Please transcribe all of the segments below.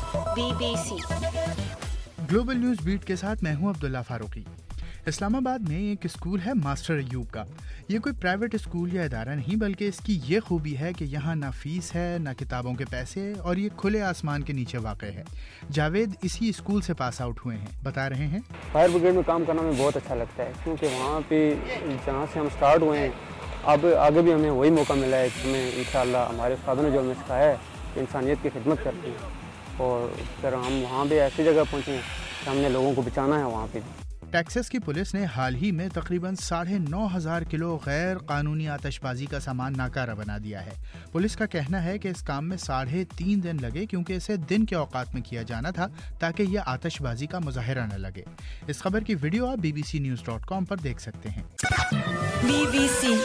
BBC global news beat के साथ मैं हूं अब्दुल्ला फारूकी। इस्लामाबाद में एक स्कूल है मास्टर अयूब का। ये कोई प्राइवेट स्कूल या इदारा नहीं, बल्कि इसकी ये खूबी है कि यहाँ ना फीस है, ना किताबों के पैसे, और ये खुले आसमान के नीचे वाक़ है। जावेद इसी स्कूल से पास आउट हुए हैं, बता रहे हैं। फायर ब्रिगेड में काम करना हमें बहुत अच्छा लगता है, क्योंकि वहाँ पे जहाँ से हम स्टार्ट हुए हैं, अब आगे भी हमें वही मौका मिला है कि हमें इंशाअल्लाह हमारे उस्तादों ने जो हमें सिखाया है कि इंसानियत की खिदमत करनी है, और फिर हम वहाँ भी ऐसी जगह पहुँचे हैं कि हमने लोगों को बचाना है। वहाँ पे टेक्सास की पुलिस ने हाल ही में तकरीबन 9,500 किलो गैर कानूनी आतिशबाजी का सामान नाकारा बना दिया है। पुलिस का कहना है कि इस काम में 3.5 दिन लगे, क्योंकि इसे दिन के औकात में किया जाना था ताकि यह आतिशबाजी का मुजाहिरा न लगे। इस खबर की वीडियो आप bbcnews.com पर देख सकते हैं। BBC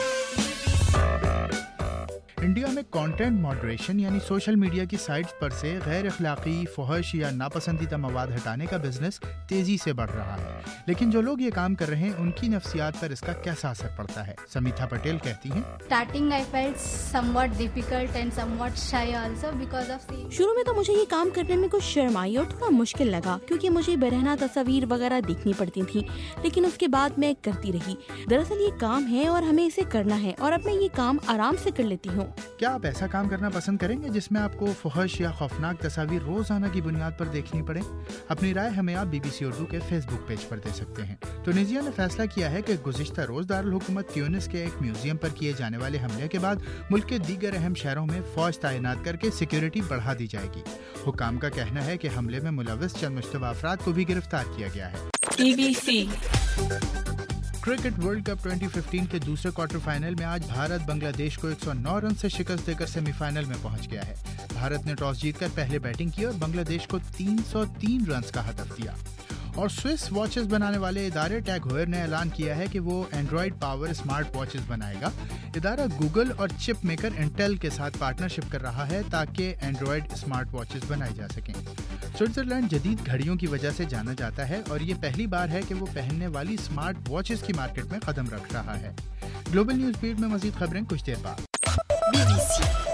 इंडिया में कंटेंट मॉडरेशन यानी सोशल मीडिया की साइट्स पर से गैर अखलाकी, फहश या नापसंदीदा मवाद हटाने का बिजनेस तेजी से बढ़ रहा है, लेकिन जो लोग ये काम कर रहे हैं उनकी नफ्सियात पर इसका कैसा असर पड़ता है, समीथा पटेल कहती हैं। Starting I felt somewhat difficult and somewhat shy also because of the शुरू में तो मुझे ये काम करने में कुछ शर्म आई और थोड़ा मुश्किल लगा, क्योंकि मुझे बेरहना तस्वीर वगैरह देखनी पड़ती थी, लेकिन उसके बाद मैं करती रही। दरअसल ये काम है और हमें इसे करना है, और अब मैं ये काम आराम से कर लेती हूँ। क्या आप ऐसा काम करना पसंद करेंगे जिसमें आपको फहश या खौफनाक तस्वीर रोजाना की बुनियाद पर देखनी पड़े? अपनी राय हमें आप BBC उर्दू के फेसबुक पेज पर दे सकते हैं। tunisia ने फैसला किया है कि गुज़िश्ता रोज दारुल हुकूमत ट्यूनिस के एक म्यूजियम पर किए जाने वाले हमले के बाद मुल्क के दीगर अहम शहरों में फौज तैनात करके सिक्योरिटी बढ़ा दी जाएगी। हुकाम का कहना है कि हमले में मुलव्विस चंद मुश्तबा अफराद को भी गिरफ्तार किया गया है। BBC क्रिकेट वर्ल्ड कप 2015 के दूसरे क्वार्टर फाइनल में आज भारत बांग्लादेश को 109 रन से शिकस्त देकर सेमीफाइनल में पहुंच गया है। भारत ने टॉस जीतकर पहले बैटिंग की और बांग्लादेश को 303 रन का हदफ दिया। और स्विस वॉचेस बनाने वाले इदारे टैग होयर ने ऐलान किया है कि वो एंड्रॉयड पावर स्मार्ट वॉचेस बनाएगा। इदारा गूगल और चिप मेकर इंटेल के साथ पार्टनरशिप कर रहा है ताकि एंड्रॉयड स्मार्ट वॉचेस बनाई जा सकें। स्विट्जरलैंड जदीद घड़ियों की वजह से जाना जाता है, और ये पहली बार है कि वो पहनने वाली स्मार्ट वॉचेस की मार्केट में कदम रख रहा है। ग्लोबल न्यूज़ बीट में मजीद खबरें कुछ देर बाद। BBC